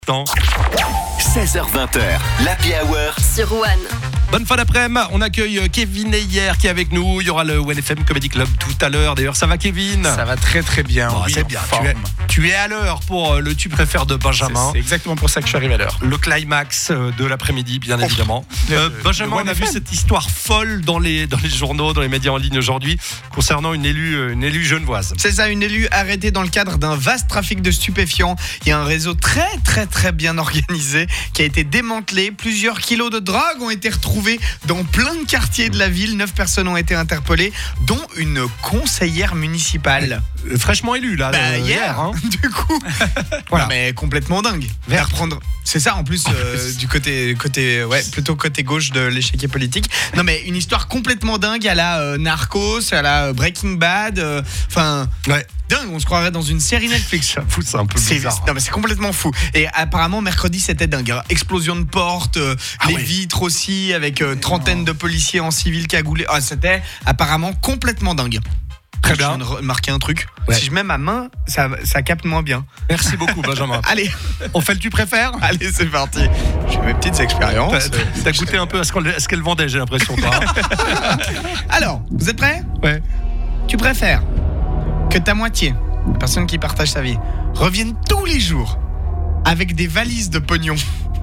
16h20, l'Happy Hour sur One. Bonne fin d'après-midi, on accueille Kevin Ayer qui est avec nous. Il y aura le OneFM Comedy Club tout à l'heure. D'ailleurs, ça va Kevin? Ça va très très bien. Oh, oui, c'est bien, forme. tu es à l'heure pour le Tu préfères de Benjamin. C'est exactement pour ça que je suis arrivé à l'heure. Le climax de l'après-midi, bien évidemment. Benjamin, on a vu OneFM. cette histoire folle dans les journaux, dans les médias en ligne aujourd'hui, concernant une élue genevoise. C'est ça, une élue arrêtée dans le cadre d'un vaste trafic de stupéfiants. Il y a un réseau très très très bien organisé qui a été démantelé. Plusieurs kilos de drogue ont été retrouvés dans plein de quartiers de la ville. 9 personnes ont été interpellées, dont une conseillère municipale. Fraîchement élue, là, Hier, hein. du coup. Voilà. Non, mais complètement dingue. Faire prendre. C'est ça, en plus, du côté, plutôt côté gauche de l'échiquier politique. Non, mais une histoire complètement dingue à la Narcos, à la Breaking Bad. Enfin, Ouais. dingue, on se croirait dans une série Netflix. J'avoue, c'est un peu bizarre. Non, mais c'est complètement fou. Et apparemment, mercredi, c'était dingue. Explosion de portes, les oui. vitres aussi, avec trentaine de policiers en civil cagoulés. Ah, c'était apparemment complètement dingue. Très Je bien. viens de remarquer un truc. Ouais. Si je mets ma main, ça capte moins bien. Merci beaucoup, Benjamin. Allez, On fait le Tu préfères? allez, c'est parti. Je fais mes petites expériences. T'as goûté un peu à ce qu'elle vendait, j'ai l'impression, toi. Alors, vous êtes prêts? Ouais. Tu préfères que ta moitié, la personne qui partage sa vie, revienne tous les jours avec des valises de pognon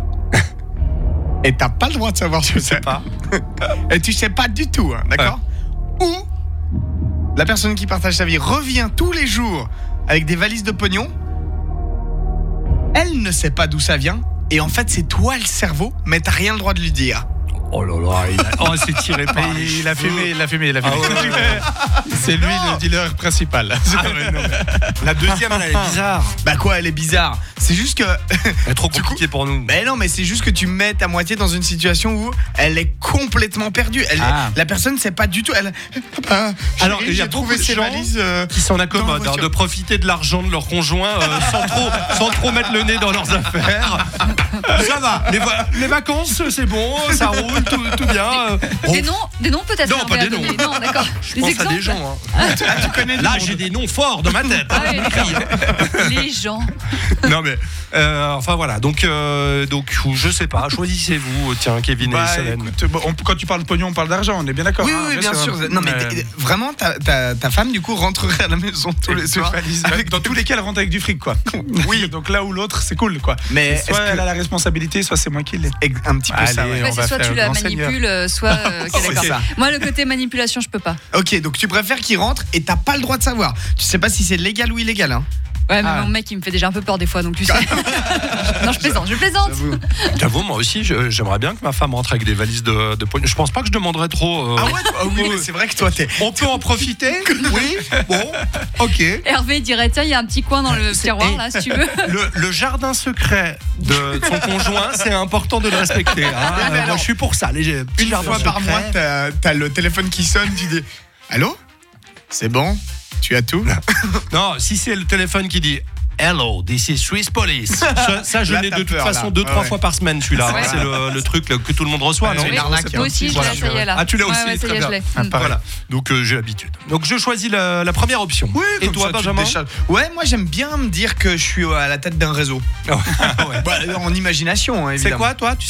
et t'as pas le droit de savoir ce que c'est Pas. et tu sais pas du tout, hein, d'accord? Ou la personne qui partage sa vie revient tous les jours avec des valises de pognon, elle ne sait pas d'où ça vient et en fait c'est toi le cerveau, mais t'as rien le droit de lui dire. Oh là là, c'est tiré par les Il a cheveux. fumé, il a fumé. Ah ouais. C'est lui le dealer principal. Ah ouais, non, mais la deuxième, elle est bizarre. Bah quoi, elle est bizarre. C'est juste que Elle est trop compliquée pour nous. mais non, mais c'est juste que tu mets ta moitié dans une situation où elle est complètement perdue. La personne sait pas du tout. Alors, il y a j'ai trouvé beaucoup de ces gens valises. Qui s'en accommodent, dans la voiture. de profiter de l'argent de leur conjoint sans trop mettre le nez dans leurs affaires. Ça va, les vacances, c'est bon, ça roule, tout bien. Des noms peut-être. Non, pas Hervé, des à noms. donner. Non, d'accord. Je pense à des gens. Hein. Tu connais le Là, monde. j'ai des noms forts dans ma tête. Ah ouais, d'accord. Les gens. Non mais, enfin voilà. Donc, je sais pas. Choisissez-vous, tiens, Kevin et Bah, Solène. écoute, quand tu parles de pognon, on parle d'argent, on est bien d'accord. Oui, hein, oui, bien sûr. Non, mais vraiment, ta femme, du coup, rentrerait à la maison tous les soirs. Dans tous les cas, elle rentre avec du fric, quoi. Oui. Donc là ou l'autre, c'est cool, quoi. Mais Soit est-ce que- elle a la responsabilité, soit c'est moi qui l'ai. Un petit peu ça, Allez, ouais. Ouais, on va c'est soit faire tu le la grand seigneur. manipules, soit. Ok, d'accord. c'est ça. Moi, le côté manipulation, je peux pas. Ok, donc tu préfères qu'il rentre et t'as pas le droit de savoir. Tu sais pas si c'est légal ou illégal, hein. Ouais, mais Ah. mon mec, il me fait déjà un peu peur des fois, donc tu sais. Non, je plaisante. J'avoue, moi aussi, j'aimerais bien que ma femme rentre avec des valises de pognon. Je pense pas que je demanderais trop. Ah ouais, oui, mais c'est vrai que toi, t'es. On peut en profiter? Oui. Bon. Ok. Hervé dirait tiens, il y a un petit coin dans le tiroir là, si tu veux. Le jardin secret de son conjoint, c'est important de le respecter. Hein. mais Moi, alors, je suis pour ça. Les petits Une jardins fois par secrets. mois, t'as le téléphone qui sonne, tu dis allô? C'est bon? Tu as tout? Non, si c'est le téléphone qui dit Hello, this is Swiss Police. Ça je Là, l'ai t'as de toute peur, façon là. 2-3 Ouais. fois par semaine, celui-là. Ouais. C'est le truc là, que tout le monde reçoit, non? C'est une arnaque. Moi aussi, je Voilà. l'ai, ça y est là. Ah, tu l'as aussi, Ouais, ça y très est, je bien. l'ai. Voilà. Donc j'ai l'habitude. Donc je choisis la première option. Oui, et comme toi, ça, tu te Benjamin? décharges. Ouais, moi j'aime bien me dire que je suis à la tête d'un réseau. Ah ouais. Bah, en imagination, hein, C'est évidemment. quoi, toi? Tu